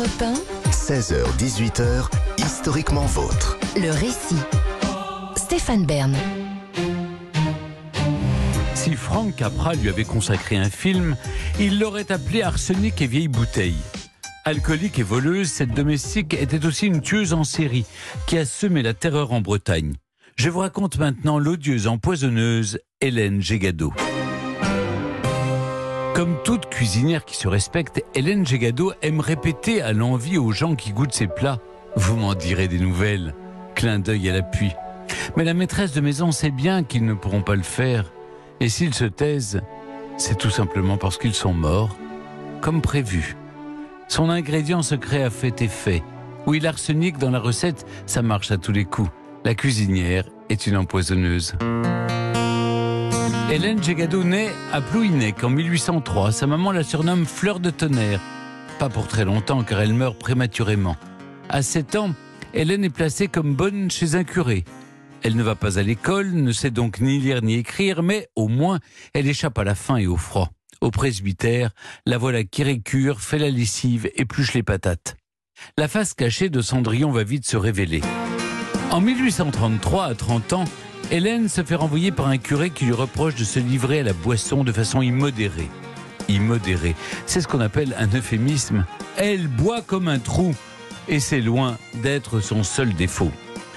Europe 1, 16h-18h, historiquement vôtre. le récit. Stéphane Bern. Si Frank Capra lui avait consacré un film, il l'aurait appelé Arsenic et vieille bouteille. Alcoolique et voleuse, cette domestique était aussi une tueuse en série qui a semé la terreur en Bretagne. Je vous raconte maintenant l'odieuse empoisonneuse Hélène Gégado. Comme toute cuisinière qui se respecte, Hélène Gégado aime répéter à l'envi aux gens qui goûtent ses plats « Vous m'en direz des nouvelles », clin d'œil à l'appui. Mais la maîtresse de maison sait bien qu'ils ne pourront pas le faire. Et s'ils se taisent, c'est tout simplement parce qu'ils sont morts, comme prévu. Son ingrédient secret a fait effet. Oui, l'arsenic dans la recette, ça marche à tous les coups. La cuisinière est une empoisonneuse. Hélène Gégado naît à Plouhinec en 1803. Sa maman la surnomme Fleur de tonnerre. Pas pour très longtemps car elle meurt prématurément. À 7 ans, Hélène est placée comme bonne chez un curé. Elle ne va pas à l'école, ne sait donc ni lire ni écrire, mais au moins elle échappe à la faim et au froid. Au presbytère, la voilà qui récure, fait la lessive, épluche les patates. La face cachée de Cendrillon va vite se révéler. En 1833, à 30 ans, Hélène se fait renvoyer par un curé qui lui reproche de se livrer à la boisson de façon immodérée. Immodérée, c'est ce qu'on appelle un euphémisme. Elle boit comme un trou, et c'est loin d'être son seul défaut.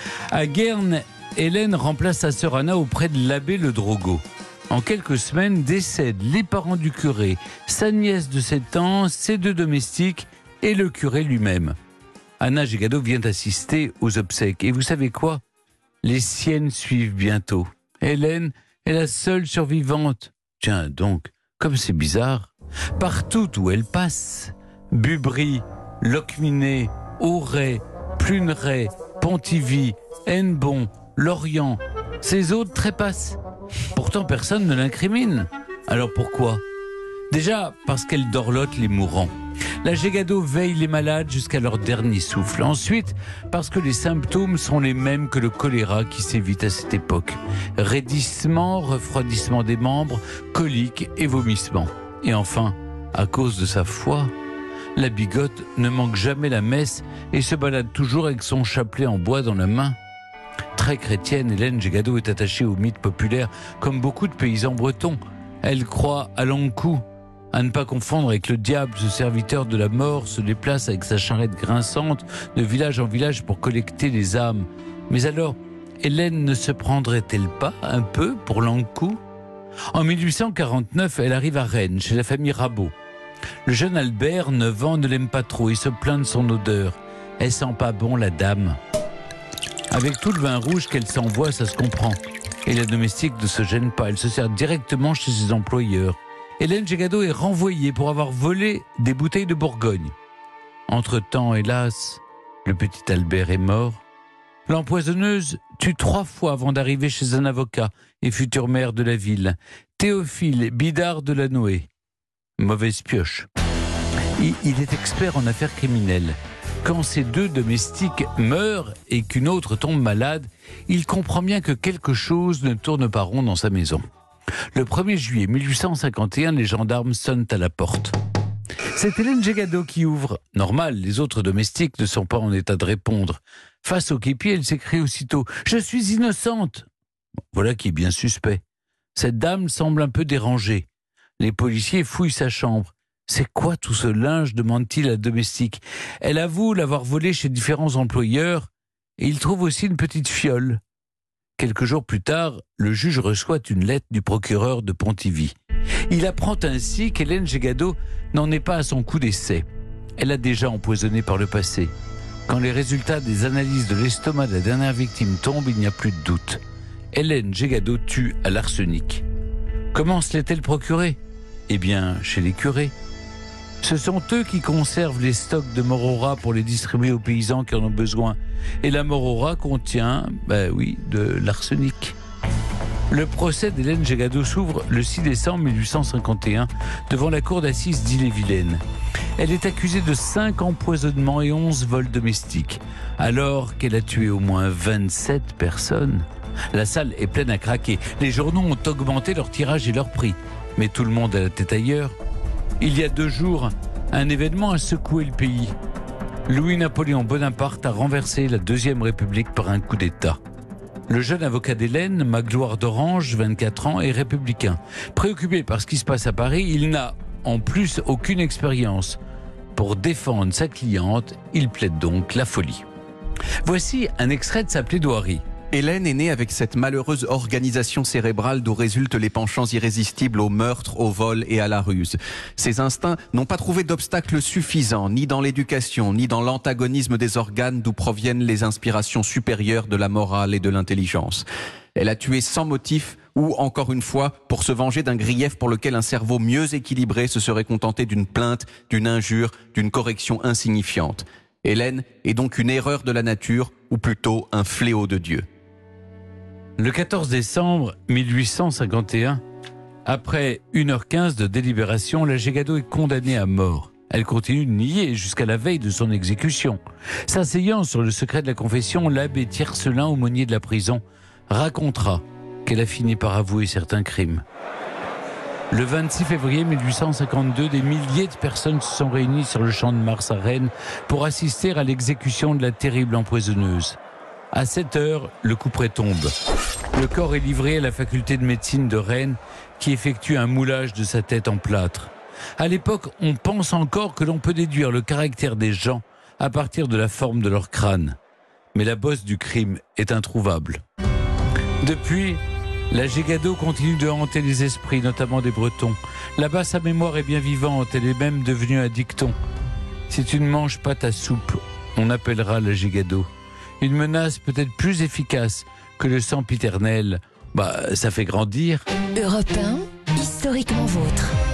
À Guernes, Hélène remplace sa sœur Anna auprès de l'abbé Le Drogo. En quelques semaines, décèdent les parents du curé, sa nièce de 7 ans, ses 2 domestiques et le curé lui-même. Anna Gégado vient assister aux obsèques. Et vous savez quoi ? Les siennes suivent bientôt. Hélène est la seule survivante. Tiens donc, comme c'est bizarre. Partout où elle passe, Bubry, Locminé, Auray, Pluneret, Pontivy, Hennebon, Lorient, ces autres trépassent. Pourtant, personne ne l'incrimine. Alors pourquoi ? Déjà, parce qu'elle dorlote les mourants. La Gégado veille les malades jusqu'à leur dernier souffle. Ensuite, parce que les symptômes sont les mêmes que le choléra qui sévit à cette époque. Raidissement, refroidissement des membres, coliques et vomissements. Et enfin, à cause de sa foi, la bigote ne manque jamais la messe et se balade toujours avec son chapelet en bois dans la main. Très chrétienne, Hélène Gégado est attachée au mythe populaire comme beaucoup de paysans bretons. Elle croit à l'Ankou. À ne pas confondre avec le diable, ce serviteur de la mort se déplace avec sa charrette grinçante de village en village pour collecter les âmes. Mais alors, Hélène ne se prendrait-elle pas un peu pour l'Ankou ? En 1849, elle arrive à Rennes, chez la famille Rabot. Le jeune Albert, 9 ans, ne l'aime pas trop et se plaint de son odeur. Elle sent pas bon, la dame. Avec tout le vin rouge qu'elle s'envoie, ça se comprend. Et la domestique ne se gêne pas, elle se sert directement chez ses employeurs. Hélène Gégado est renvoyée pour avoir volé des bouteilles de Bourgogne. Entre-temps, hélas, le petit Albert est mort. L'empoisonneuse tue 3 fois avant d'arriver chez un avocat et futur maire de la ville, Théophile Bidard de la Noë. Mauvaise pioche. Il est expert en affaires criminelles. Quand ces 2 domestiques meurent et qu'une autre tombe malade, il comprend bien que quelque chose ne tourne pas rond dans sa maison. Le 1er juillet 1851, les gendarmes sonnent à la porte. C'est Hélène Gégado qui ouvre. Normal, les autres domestiques ne sont pas en état de répondre. Face au képi, elle s'écrie aussitôt « Je suis innocente !» Voilà qui est bien suspect. Cette dame semble un peu dérangée. Les policiers fouillent sa chambre. C'est quoi tout ce linge ? Demande-t-il à la domestique. Elle avoue l'avoir volé chez différents employeurs et il trouve aussi une petite fiole. Quelques jours plus tard, le juge reçoit une lettre du procureur de Pontivy. Il apprend ainsi qu'Hélène Gégado n'en est pas à son coup d'essai. Elle a déjà empoisonné par le passé. Quand les résultats des analyses de l'estomac de la dernière victime tombent, il n'y a plus de doute. Hélène Gégado tue à l'arsenic. Comment se l'est-elle procurée ? Eh bien, chez les curés. Ce sont eux qui conservent les stocks de morora pour les distribuer aux paysans qui en ont besoin. Et la morora contient, de l'arsenic. Le procès d'Hélène Gégado s'ouvre le 6 décembre 1851 devant la cour d'assises d'Ille-et-Vilaine. Elle est accusée de 5 empoisonnements et 11 vols domestiques, alors qu'elle a tué au moins 27 personnes. La salle est pleine à craquer. Les journaux ont augmenté leur tirage et leur prix. Mais tout le monde a la tête ailleurs. Il y a 2 jours, un événement a secoué le pays. Louis-Napoléon Bonaparte a renversé la Deuxième République par un coup d'État. Le jeune avocat d'Hélène, Magloire d'Orange, 24 ans, est républicain. Préoccupé par ce qui se passe à Paris, il n'a en plus aucune expérience. Pour défendre sa cliente, il plaide donc la folie. Voici un extrait de sa plaidoirie. Hélène est née avec cette malheureuse organisation cérébrale d'où résultent les penchants irrésistibles au meurtre, au vol et à la ruse. Ses instincts n'ont pas trouvé d'obstacle suffisant, ni dans l'éducation, ni dans l'antagonisme des organes d'où proviennent les inspirations supérieures de la morale et de l'intelligence. Elle a tué sans motif ou, encore une fois, pour se venger d'un grief pour lequel un cerveau mieux équilibré se serait contenté d'une plainte, d'une injure, d'une correction insignifiante. Hélène est donc une erreur de la nature, ou plutôt un fléau de Dieu. Le 14 décembre 1851, après 1h15 de délibération, la Gégado est condamnée à mort. Elle continue de nier jusqu'à la veille de son exécution. S'asseyant sur le secret de la confession, l'abbé Tiercelin, aumônier de la prison, racontera qu'elle a fini par avouer certains crimes. Le 26 février 1852, des milliers de personnes se sont réunies sur le champ de Mars à Rennes pour assister à l'exécution de la terrible empoisonneuse. À 7 heures, le couperet tombe. Le corps est livré à la faculté de médecine de Rennes qui effectue un moulage de sa tête en plâtre. À l'époque, on pense encore que l'on peut déduire le caractère des gens à partir de la forme de leur crâne. Mais la bosse du crime est introuvable. Depuis, la Gégado continue de hanter les esprits, notamment des Bretons. Là-bas, sa mémoire est bien vivante, elle est même devenue un dicton. Si tu ne manges pas ta soupe, on appellera la Gégado. Une menace peut-être plus efficace que le sempiternel. Ça fait grandir. Europe 1, historiquement vôtre.